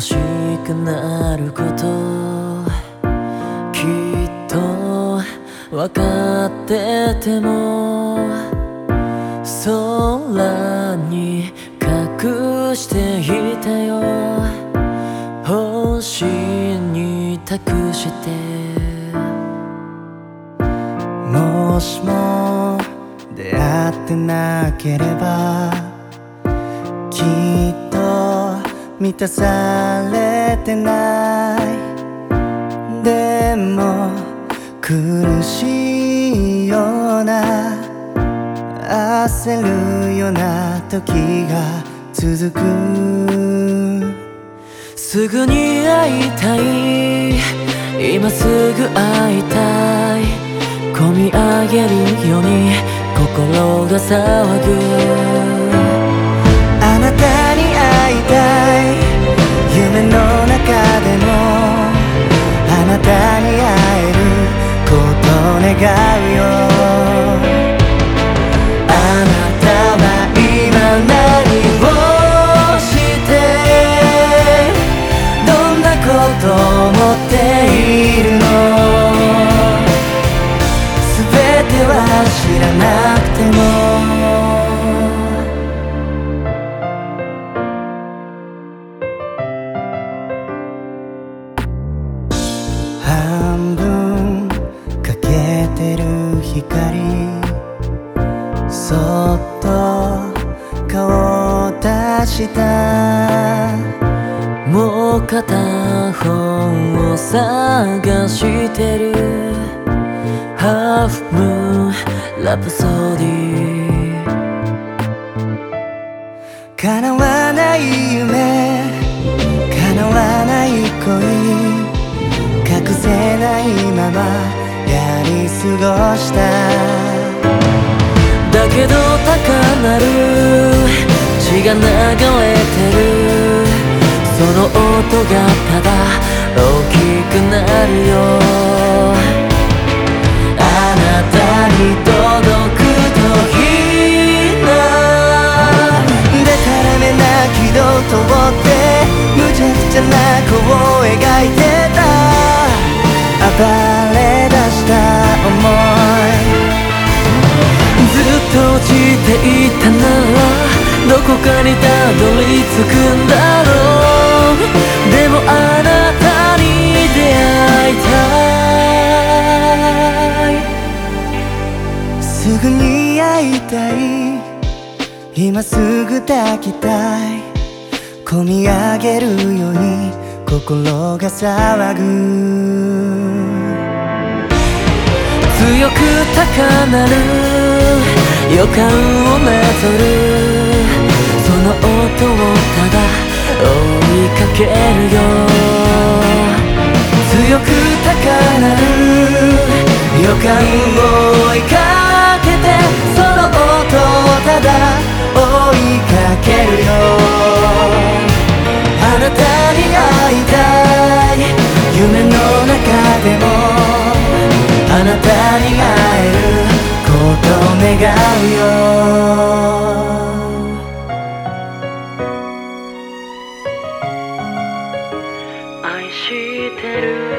しくなることきっと分かってても空に隠していたよ星に託してもしも出会ってなければきっと満たされてないでも苦しいような焦るような時が続くすぐに会いたい今すぐ会いたい込み上げるように心が騒ぐあなたに会いたい夢の中でもあなたに会えることを願うよあなたは今何をしてどんなことを思っているの全ては知らなくても半分かけてる光そっと顔を出したもう片方を探してるハーフムーンラプソディ叶わない夢叶わない恋隠せないままやり過ごしただけど高鳴る血が流れてるその音がただ大きくなるよあなたに届くといいなでたらめな気取通って無茶苦茶な子を描いてた暴れ出した想いずっと落ちていたならどこかにたどり着くんだろうでもあなたに出会いたいすぐに会いたい今すぐ抱きたい込み上げるように心が騒ぐ強く高鳴る予感をなぞるその音をただ追いかけるよ強く高鳴る予感を追いかけてその音をただ追いかけるよあなたに会いたい夢の中でもあなたに会えることを願うよ愛してる